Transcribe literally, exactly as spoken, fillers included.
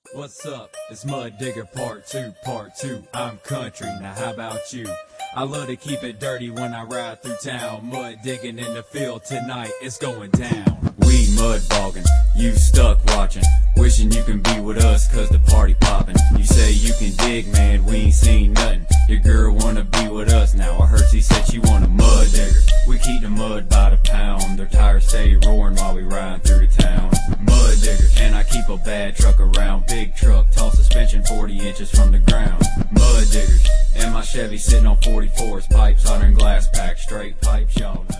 What's up? It's Mud Digger Part two, Part two. I'm country, now how about you? I love to keep it dirty when I ride through town. Mud digging in the field tonight, it's going down. We mud bogging, you stuck watching, wishing you can be with us cause the party popping. You say you can dig, man, we ain't seen nothing. Your girl wanna be with us now, I heard she said she want a mud digger. We keep the mud by the pound, their tires stay roaring while we ride through the town. Mud digger, and I keep a bad truck around, big truck, tall suspension forty inches from the ground. Mud diggers, and my Chevy sitting on forty-fours, pipes, soldering glass pack, straight pipes, y'all know.